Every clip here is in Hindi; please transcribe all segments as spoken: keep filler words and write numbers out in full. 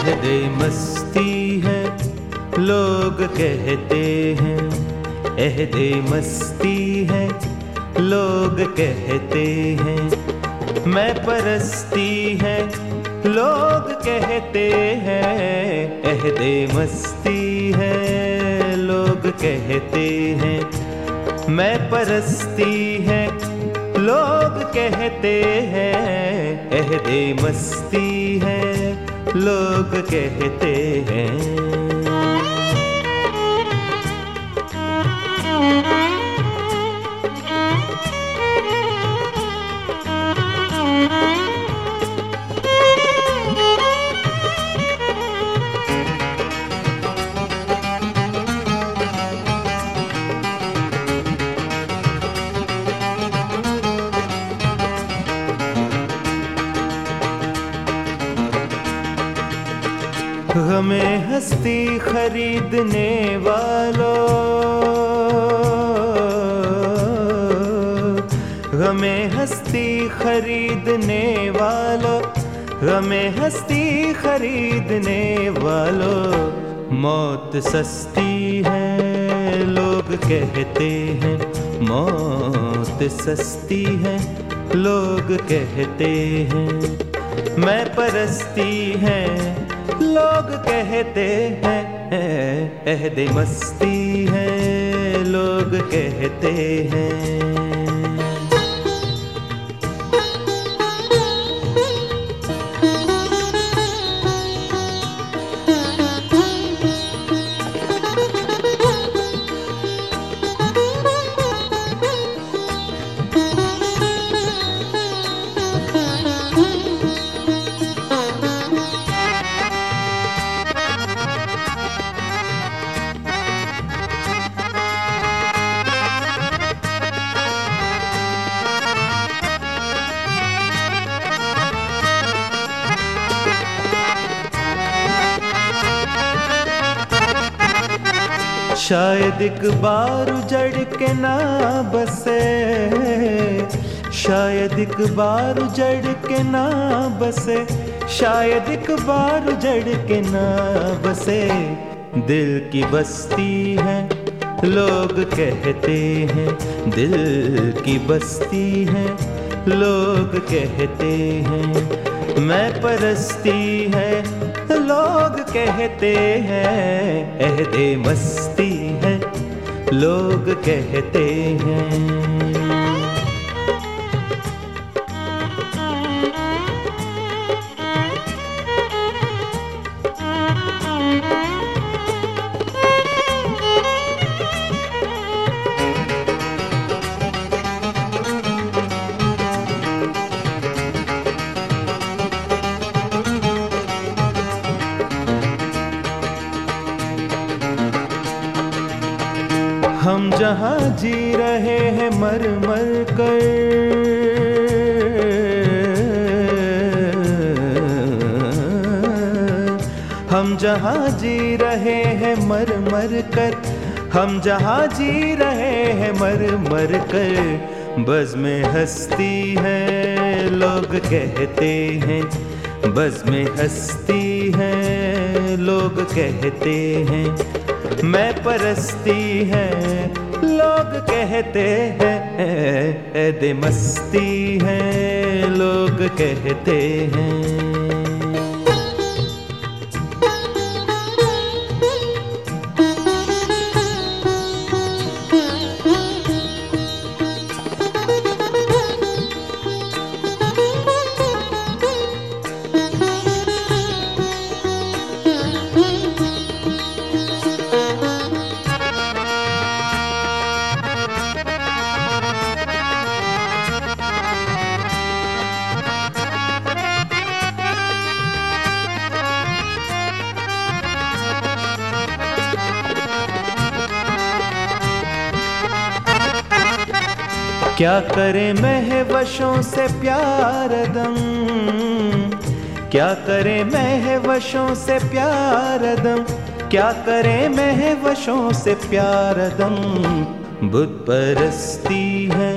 अहदे मस्ती है लोग कहते हैं, अहदे मस्ती है लोग कहते हैं, मैं परस्ती है लोग कहते हैं, अहदे मस्ती है लोग कहते हैं, मैं परस्ती है लोग कहते हैं, अहदे मस्ती है लोग कहते हैं। हमें हस्ती खरीदने वालों, हमें हस्ती खरीदने वालों, हमें हस्ती खरीदने वालों, मौत सस्ती है लोग कहते हैं, मौत सस्ती है लोग कहते हैं, मैं परस्ती है लोग कहते हैं, अहदे मस्ती है लोग कहते हैं। शायद एक बार उजड़ के ना बसे, शायद एक बार उजड़ के ना बसे, शायद एक बार उजड़ के ना बसे, दिल की बस्ती है लोग कहते हैं, दिल की बस्ती है लोग कहते हैं, मैं परस्ती है लोग कहते हैं, अहदे मस्ती है लोग कहते हैं। हम जहाँ जी रहे हैं मर मर कर, हम जहाँ जी रहे हैं मर मर कर, हम जहाँ जी रहे हैं मर मर कर, बज़ में हस्ती है लोग कहते हैं, बज़ में हस्ती है लोग कहते हैं, मैं परस्ती है लोग कहते हैं, अहदे मस्ती है लोग कहते हैं। क्या करें महवशों से प्यार दम, क्या करें महवशों से प्यार दम, क्या करें महवशों से प्यार दम, बुत परस्ती है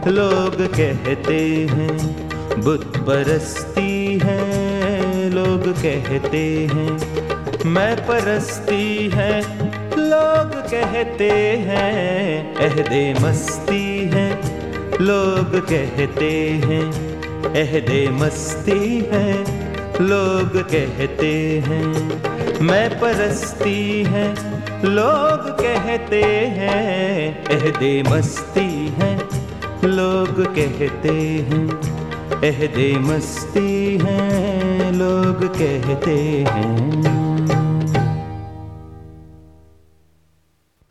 लोग कहते हैं, बुत परस्ती है लोग कहते हैं। मैं परस्ती है लोग कहते हैं। अहदे मस्ती है लोग कहते हैं। अहदे मस्ती है लोग कहते हैं। मैं परस्ती है लोग कहते हैं। अहदे मस्ती है लोग कहते हैं। अहदे मस्ती है लोग कहते हैं।